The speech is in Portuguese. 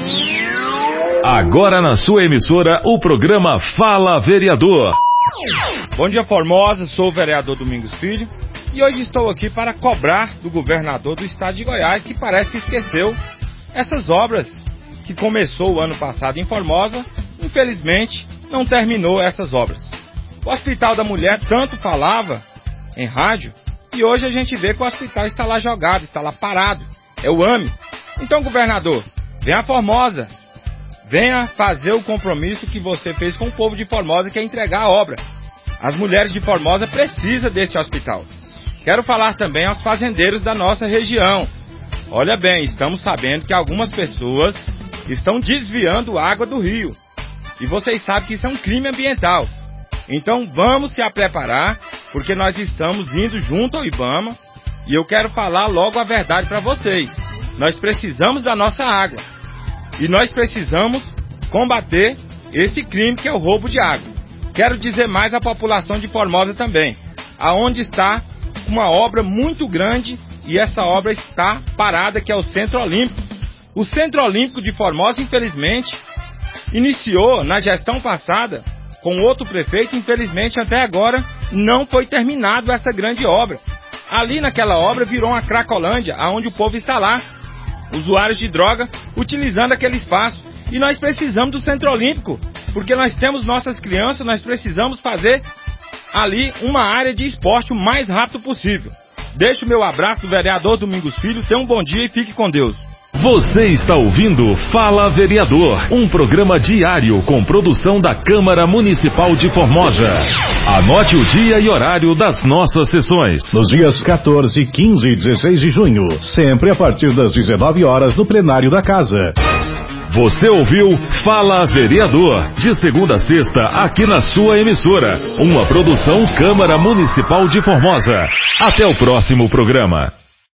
Agora na sua emissora, o programa Fala Vereador. Bom dia, Formosa, sou o vereador Domingos Filho e hoje estou aqui para cobrar do governador do estado de Goiás, que parece que esqueceu essas obras que começou o ano passado em Formosa. Infelizmente não terminou essas obras. O Hospital da Mulher tanto falava em rádio e hoje a gente vê que o hospital está lá jogado, está lá parado, é o AME. Então, governador, venha a Formosa, venha fazer o compromisso que você fez com o povo de Formosa, que é entregar a obra. As mulheres de Formosa precisam desse hospital. Quero falar também aos fazendeiros da nossa região. Olha bem, estamos sabendo que algumas pessoas estão desviando água do rio. E vocês sabem que isso é um crime ambiental. Então vamos se preparar, porque nós estamos indo junto ao IBAMA. E eu quero falar logo a verdade para vocês. Nós precisamos da nossa água. E nós precisamos combater esse crime que é o roubo de água. Quero dizer mais à população de Formosa também, aonde está uma obra muito grande e essa obra está parada, que é o Centro Olímpico. O Centro Olímpico de Formosa, infelizmente, iniciou na gestão passada com outro prefeito, infelizmente até agora não foi terminado essa grande obra. Ali naquela obra virou uma Cracolândia, aonde o povo está lá, usuários de droga, utilizando aquele espaço. E nós precisamos do Centro Olímpico, porque nós temos nossas crianças, nós precisamos fazer ali uma área de esporte o mais rápido possível. Deixo o meu abraço do vereador Domingos Filho, tenha um bom dia e fique com Deus. Você está ouvindo Fala Vereador, um programa diário com produção da Câmara Municipal de Formosa. Anote o dia e horário das nossas sessões. Nos dias 14, 15 e 16 de junho, sempre a partir das 19 horas no plenário da Casa. Você ouviu Fala Vereador, de segunda a sexta, aqui na sua emissora. Uma produção Câmara Municipal de Formosa. Até o próximo programa.